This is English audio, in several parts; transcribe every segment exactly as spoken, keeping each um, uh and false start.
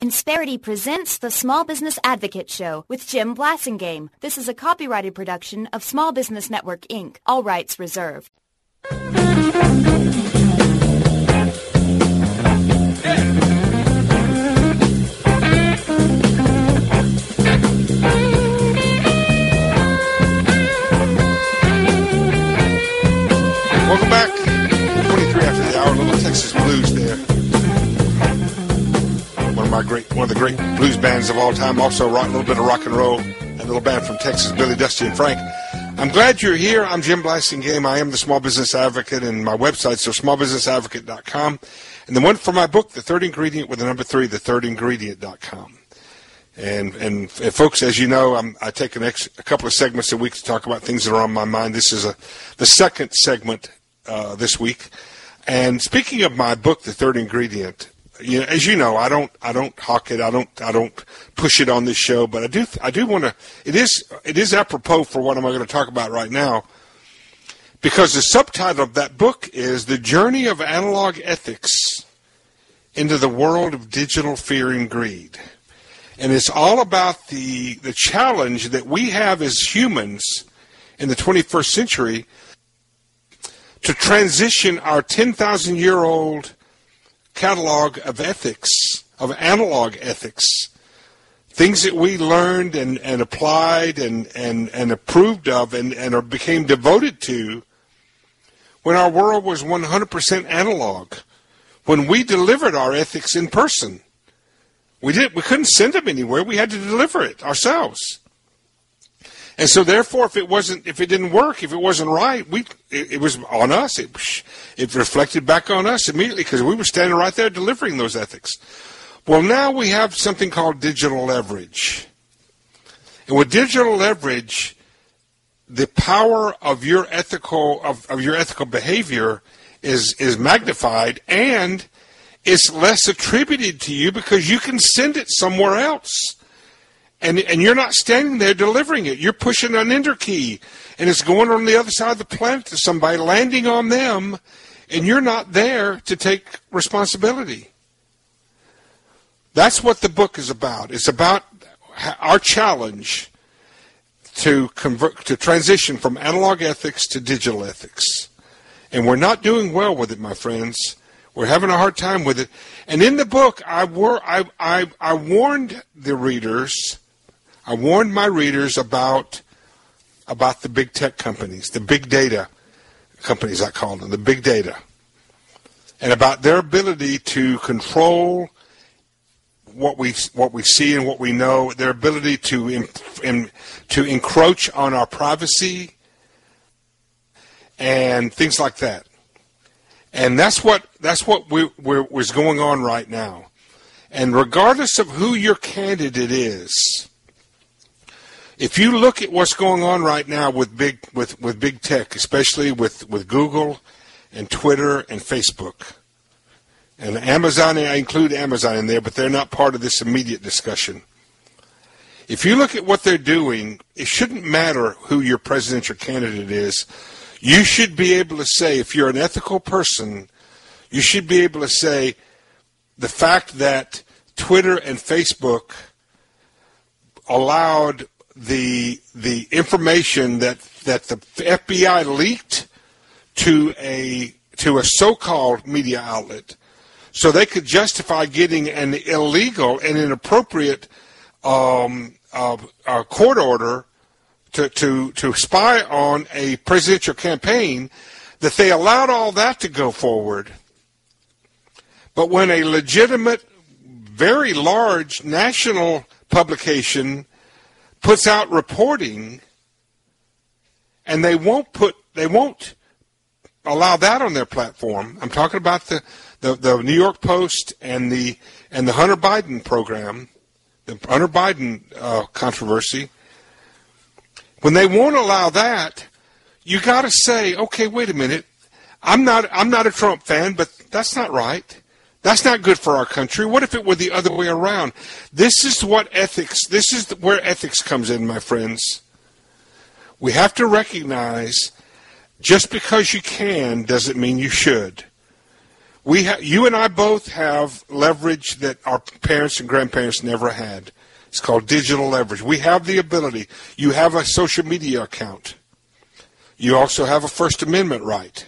Insperity presents the Small Business Advocate Show with Jim Blasingame. This is a copyrighted production of Small Business Network, Incorporated. All rights reserved. Welcome back. twenty-three after the hour, Little Texas Blues there. One of my great, one of the great blues bands of all time. Also, rock, a little bit of rock and roll. A little band from Texas, Billy, Dusty, and Frank. I'm glad you're here. I'm Jim Blasingame. I am the Small Business Advocate, and my website's so small business advocate dot com. And the one for my book, The Third Ingredient, with the number three, the third ingredient dot com. And, and, and folks, as you know, I'm, I take an ex, a couple of segments a week to talk about things that are on my mind. This is a the second segment uh, this week. And speaking of my book, The Third Ingredient, you know, as you know, I don't, I don't hawk it. I don't, I don't push it on this show. But I do, I do want to. It is, it is apropos for what I'm going to talk about right now, because the subtitle of that book is "The Journey of Analog Ethics into the World of Digital Fear and Greed," and it's all about the the challenge that we have as humans in the twenty-first century to transition our ten thousand year old catalog of ethics, of analog ethics, things that we learned and, and applied and, and, and approved of and, and are, became devoted to when our world was one hundred percent analog, when we delivered our ethics in person. We did. We couldn't send them anywhere. We had to deliver it ourselves. And so, therefore, if it wasn't, if it didn't work, if it wasn't right, we it, it was on us. It it reflected back on us immediately because we were standing right there delivering those ethics. Well, now we have something called digital leverage, and with digital leverage, the power of your ethical of, of your ethical behavior is is magnified, and it's less attributed to you because you can send it somewhere else. And and you're not standing there delivering it. You're pushing an enter key, and it's going on the other side of the planet to somebody, landing on them, and you're not there to take responsibility. That's what the book is about. It's about our challenge to convert, to transition from analog ethics to digital ethics. And we're not doing well with it, my friends. We're having a hard time with it. And in the book, I, wor- I, I, I warned the readers, I warned my readers about, about the big tech companies, the big data companies, I call them, the big data, and about their ability to control what we what we see and what we know, their ability to in, in, to encroach on our privacy and things like that. And that's what that's what we, we're, was going on right now. And regardless of who your candidate is, if you look at what's going on right now with big with, with big tech, especially with, with Google and Twitter and Facebook and Amazon, I include Amazon in there, but they're not part of this immediate discussion. If you look at what they're doing, it shouldn't matter who your presidential candidate is. You should be able to say, if you're an ethical person, you should be able to say the fact that Twitter and Facebook allowed the the information that, that the F B I leaked to a to a so-called media outlet, so they could justify getting an illegal and inappropriate um, uh, uh, court order To, to, to spy on a presidential campaign, that they allowed all that to go forward. But when a legitimate, very large national publication puts out reporting, and they won't put, they won't allow that on their platform. I'm talking about the, the, the New York Post and the and the Hunter Biden program, the Hunter Biden uh, controversy. When they won't allow that, you got to say, okay, wait a minute. I'm not I'm not a Trump fan, but that's not right. That's not good for our country. What if it were the other way around? This is what ethics, this is where ethics comes in, my friends. We have to recognize just because you can doesn't mean you should. We ha- you and I both have leverage that our parents and grandparents never had. It's called digital leverage. We have the ability. You have a social media account. You also have a First Amendment right.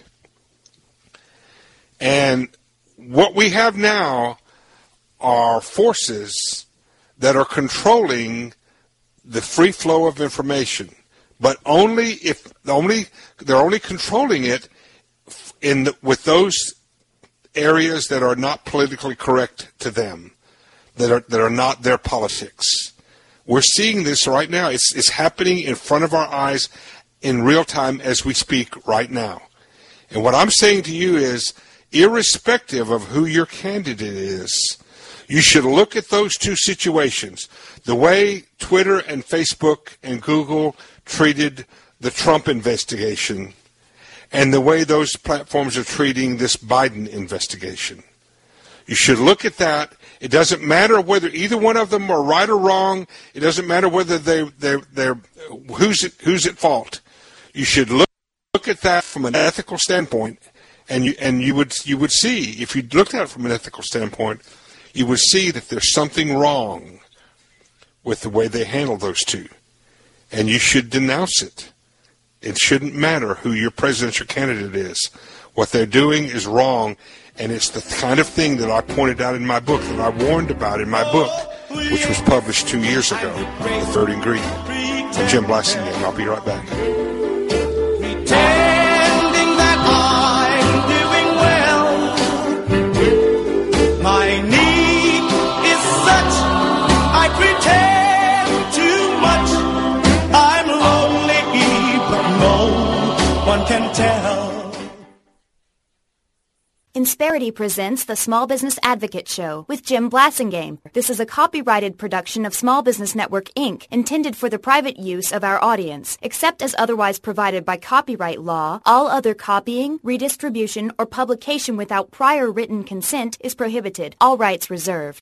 And what we have now are forces that are controlling the free flow of information, but only if only they're only controlling it in the, with those areas that are not politically correct to them, that are that are not their politics. We're seeing this right now. It's it's happening in front of our eyes in real time as we speak right now. And what I'm saying to you is, irrespective of who your candidate is, you should look at those two situations. The way Twitter and Facebook and Google treated the Trump investigation and the way those platforms are treating this Biden investigation. You should look at that. It doesn't matter whether either one of them are right or wrong. It doesn't matter whether they they they're who's at, who's at fault. You should look look at that from an ethical standpoint, and you and you would you would see, if you looked at it from an ethical standpoint, you would see that there's something wrong with the way they handle those two, and you should denounce it. It shouldn't matter who your presidential candidate is. What they're doing is wrong, and it's the kind of thing that I pointed out in my book, that I warned about in my book, which was published two years ago, The Third Ingredient. I'm Jim Blasingame, and I'll be right back. Pretending that I'm doing well. My need is such, I pretend too much. I'm lonely, but no one can tell. Insperity presents the Small Business Advocate Show with Jim Blasingame. This is a copyrighted production of Small Business Network, Incorporated, intended for the private use of our audience. Except as otherwise provided by copyright law, all other copying, redistribution, or publication without prior written consent is prohibited. All rights reserved.